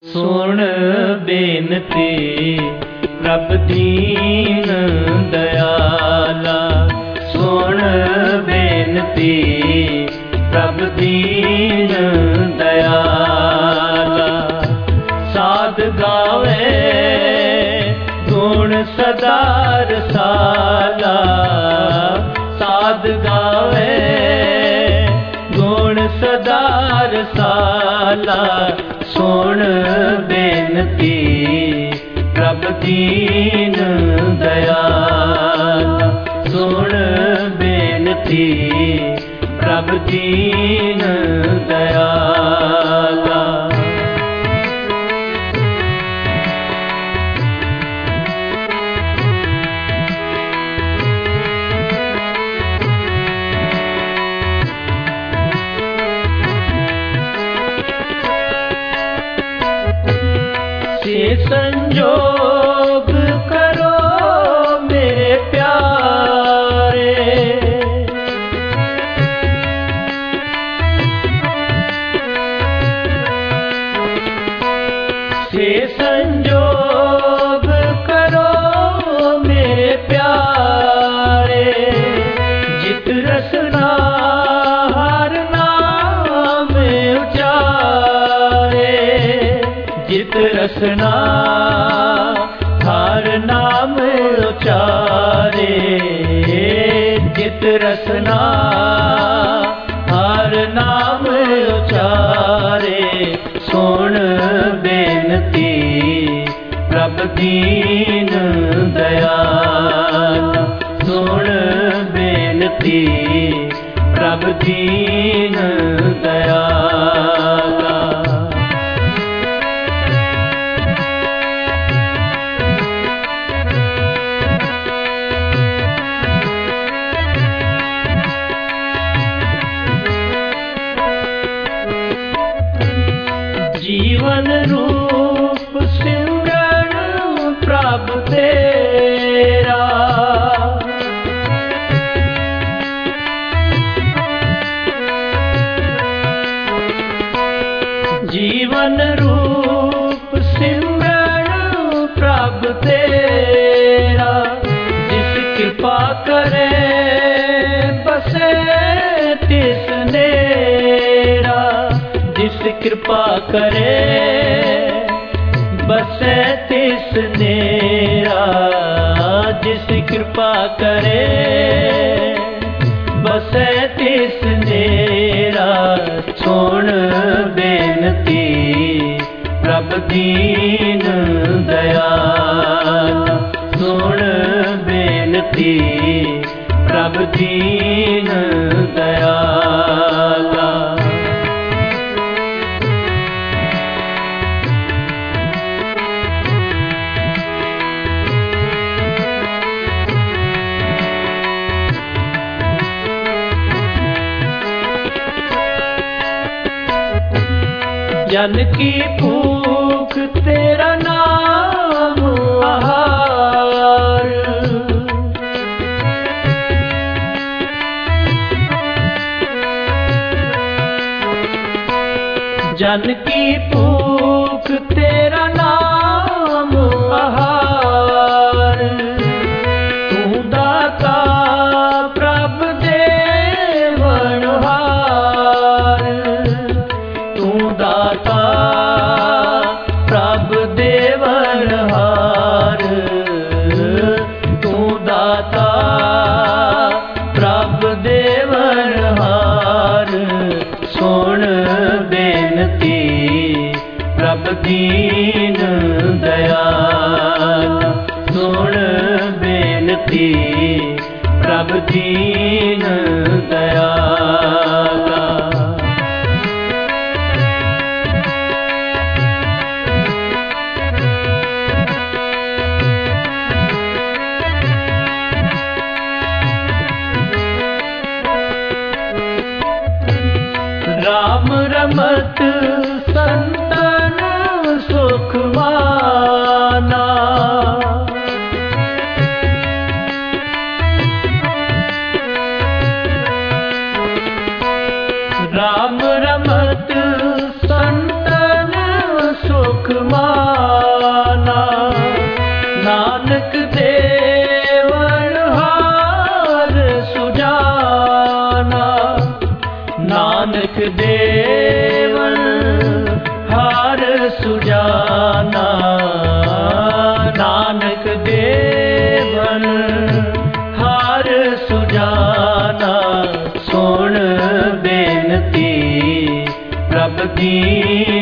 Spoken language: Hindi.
सुन बेनती प्रभ दीन दयाला, सुन बेनती प्रभ दीन दयाला। साध गावे गुण सदा रसाला, साध गावे गुण सदा रसाला। सुन बेनती प्रभ दीन दयाला, सुन बेनती प्रभ दीन दयाला। संजोग करो मेरे प्यारे, से संजोग करो मेरे प्यारे। जित रसना हर नाम उचारे, जित रसना हर नाम उचारे, जित रसना हर नाम उचारे। सुन बेनती प्रभ दीन दयाला, सुन बेनती प्रभ दीन दयाला। जीवन रूप सिमरन प्रभ तेरा, जीवन रूप सिमरन प्रभ तेरा। जिस कृपा करे बसे तिस नेरा, जिस कृपा करे बसे तिस नेरा, जिस कृपा करे बसे तिस नेरा। सुन बेनती प्रभ दीन दयाला, सुन बेनती प्रभ दीन दयाला। जन की भूख तेरा नाम आहार, जन की भूख तेरा नाम आहार। तू दाता प्रभ देवनहार, तू दाता प्रभ देवनहार, तू दाता प्रभ देवनहार। सुन बेनती प्रभ दीन दयाला, सुन बेनती प्रभ दीन दयाला। राम रमत संतन सुखवाना, हुक्माना नानक देवन हार सुजाना नानक देवन हार सुजाना नानक देवन हार सुजाना सुन बेनती प्रभ दीन